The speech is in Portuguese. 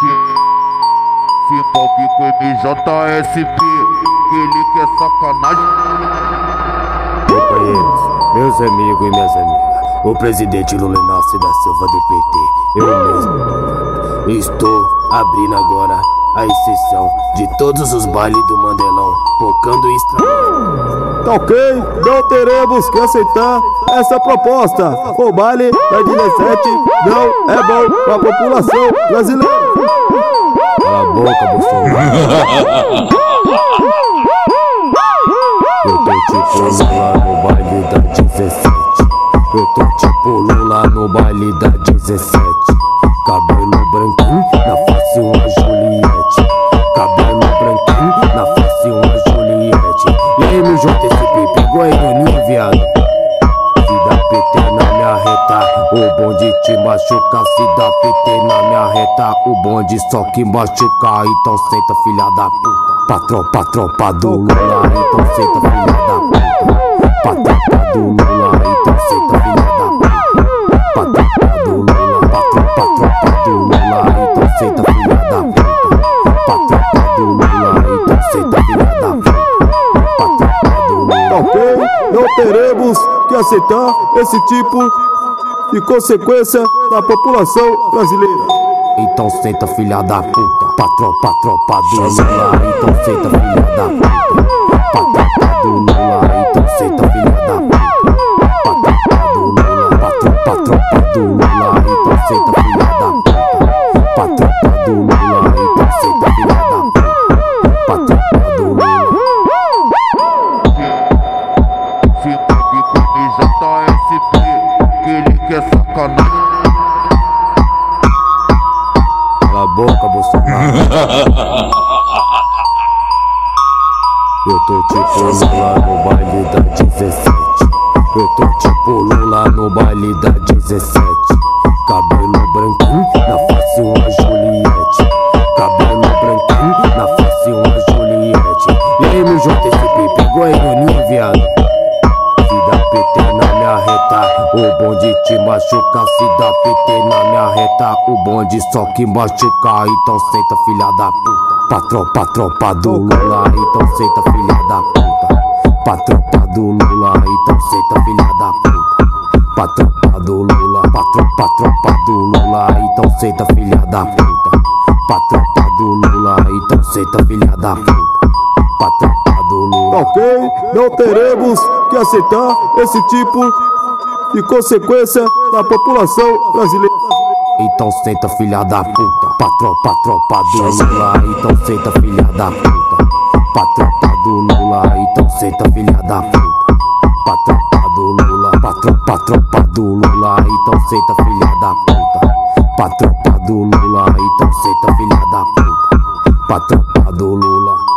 Se envolve com MJSP, que ele quer sacanagem. Companheiros, meus amigos e minhas amigas, o presidente Lula Inácio da Silva do PT, eu mesmo, estou abrindo agora a exceção de todos os bailes do Mandelão, focando em estratégia. Tá ok? Não teremos que aceitar essa proposta. O baile da 17 não é bom pra população brasileira. Cala a boca, Bolsonaro. Eu tô tipo Lula no baile da 17. Eu tô tipo Lula no baile da 17. Cabelo branquinho, na face uma Juliette. Cabelo branquinho, na face uma Juliette. E aí, meu JSP, pegou a ironia, viado? Se dá PT na minha reta, o bonde te machuca. Se dá PT na minha reta, o bonde só que machuca. Então senta, filha da puta. Pra tropa do Lula, então senta, filha da puta. Pra tropa do Lula, então senta, filha da puta. Pra tropa do Lula, pra tropa do Lula, então senta, filha da puta. Pra tropa do Lula, então senta, filha da puta. Pra tropa do Lula. Tá ok? Não teremos que aceitar esse tipo de consequência da população brasileira. Então senta, filha da puta. Pra tropa do Lula, então senta, filha da puta. Pra tropa do Lula, então senta, filha da puta. Pra tropa do Lula, pra tropa do Lula, então senta, filha da puta. Pra tropa do Lula, então senta, filha da puta. Pra tropa do Lula. Se envolve com MJSP, que ele quer sacanagem. Cala a boca, Bolsonaro. Eu tô tipo Lula no baile da 17. Eu tô tipo Lula no baile da 17. Cabelo branquinho, na face uma Juliette. Cabelo branquinho, na face uma Juliette. E aí, meu JSP, pegou a ironia, viado? Se dá PT na minha reta, o bonde te machuca. Se dá PT na minha reta, o bonde só que machuca. Então senta, filha da puta. Pra tropa do Lula, então senta, filha da puta. Pra tropa do Lula, então senta, filha da puta. Pra tropa do Lula, pra tropa do Lula, então senta, filha da puta. Pra tropa do Lula, então senta, filha da puta. Pra tropa do Lula. Tá ok? Não teremos que aceitar esse tipo de consequência da população brasileira. Então senta, filha da puta. Pra tropa do Lula, então senta, filha da puta. Pra tropa do Lula, então senta, filha da puta. Pra tropa do Lula, pra tropa do Lula, então senta, filha da puta. Pra tropa do Lula, então senta, filha da puta. Pra tropa do Lula.